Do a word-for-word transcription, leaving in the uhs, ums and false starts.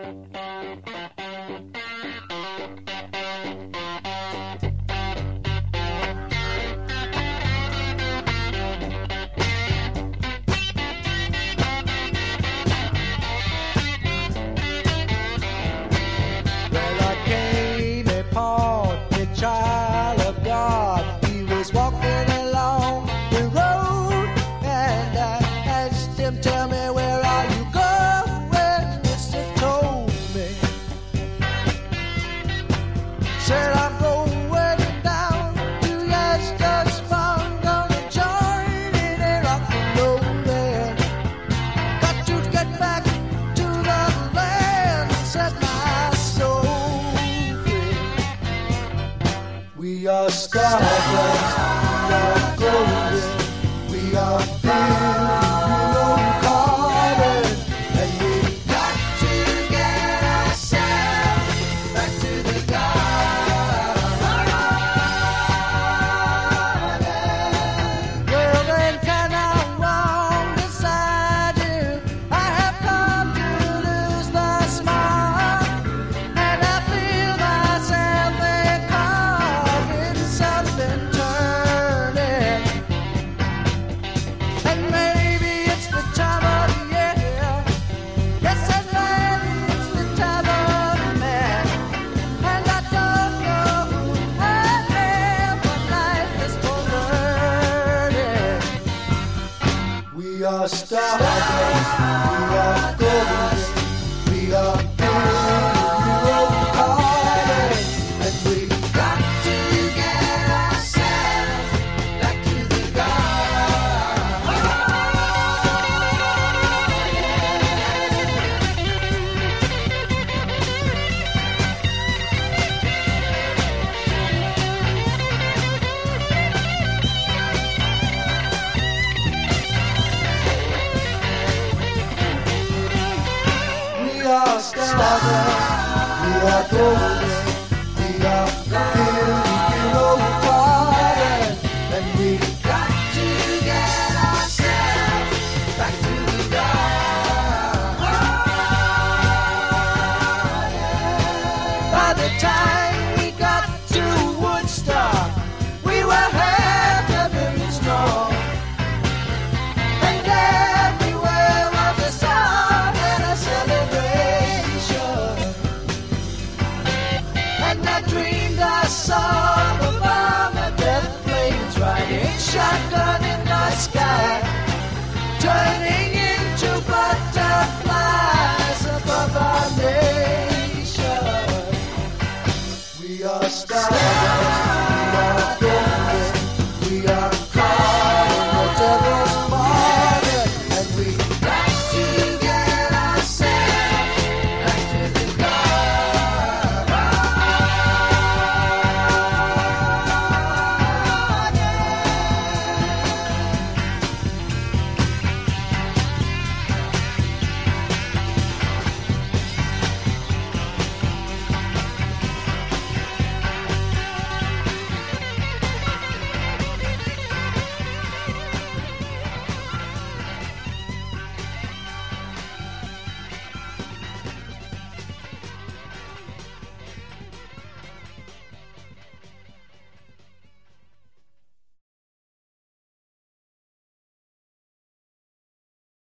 Child of God, he was walking along the road, and I asked him, tell me, where are you going? Mister told me, said I'm going down to Leicester's farm, gonna join in a rock and roll band. Got to get back to the land, set my soul. We are stardust, we are golden, we are built carbon, and we got to get ourselves back to the garden. Well then, can I wrong decided I have come to lose the smile, and I feel myself there caught something turning, and maybe it's the time of year. Yes, and maybe it's the time of man, and I don't know who I am, but life is for learning. We are stardust, we are golden, we are pure carbon, and we got to get ourselves back to the garden. We are stardust, we are golden.